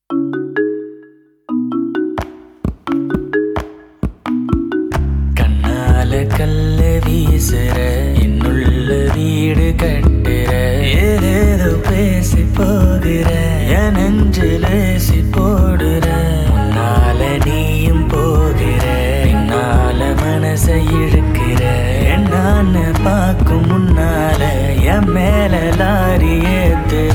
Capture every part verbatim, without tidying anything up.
கண்ணால கல்ல வீசுற என்னுள்ள வீடு கட்டுற ஏதேதோ பேசி போகிற என் நெஞ்சில் ஏசி போடுற முன்னால நீயும் போகிற பின்னால மனசை இழுக்கிற என்னான்னு பார்க்கும் முன்னால என் மேல லாரி ஏத்துற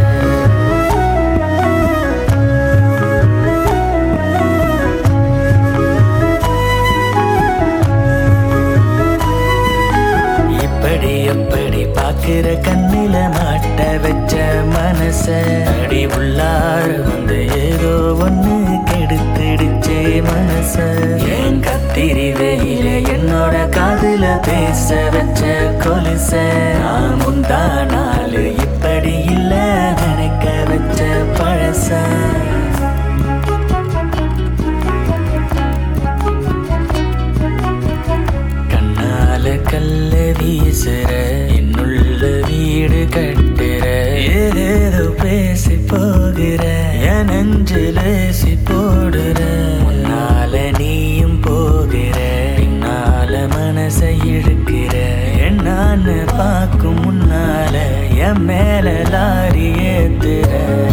எப்படி பாக்குற கண்ணில மாட்ட வச்ச மனச அடி உள்ளார வந்து ஏதோ ஒண்ணு கெடுத்துடுச்சே மனச என் கத்திரி வெயில என்னோட காதுல பேச வச்ச கொலுச நான் முந்தா நாள் இப்படி இல்ல நினைக்க வச்ச பழச கல்ல வீசுற என்னுள்ள வீடு கட்டுற ஏதேதோ பேசி போகிற என் நெஞ்சில் ஏசி போடுற முன்னால நீயும் போகிற பின்னால மனசை இழுக்கிற என்னான்னு பார்க்கும் முன்னால என் மேல லாரி ஏத்துற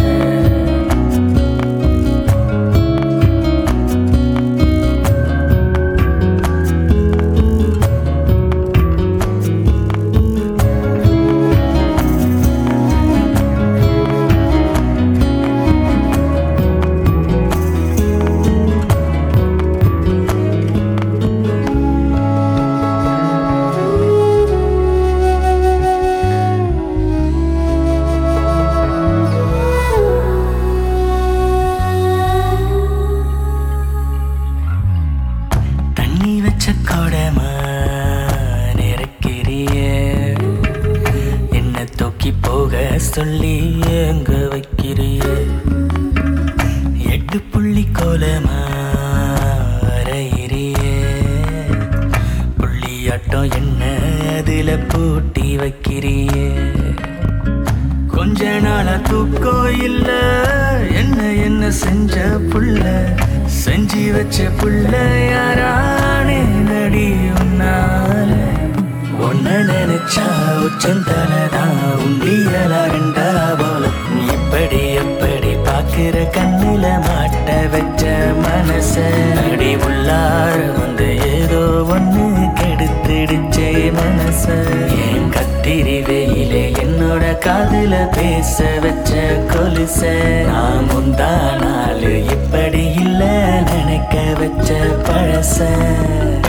கொடமா நிறக்கிறிய என்ன தூக்கி போக சொல்லி எங்க வைக்கிறிய எட்டு புள்ளி கோலமா வரையிறிய புள்ளியாட்டம் என்ன அதுல பூட்டி வைக்கிறிய கொஞ்ச நாளா தூக்கம் இல்ல என்ன என்ன செஞ்ச புள்ள செஞ்சு வச்ச புள்ள யாரானே நடி உன்னால ஒன்ன நினைச்சா உச்சந்தலதான் உண்டியலா ரெண்டா போல இப்படி எப்படி பாக்குற கண்ணில மாட்ட வச்ச மனச அடி உள்ளார வந்து ஏதோ ஒண்ணு கெடுத்துடுச்சே மனச என் கத்திரி வெயிலே என்னோட காதுல பேச வச்ச கொலுச நான் முந்தா நாள் இப்படி இல்ல நினைக்க வச்ச பழச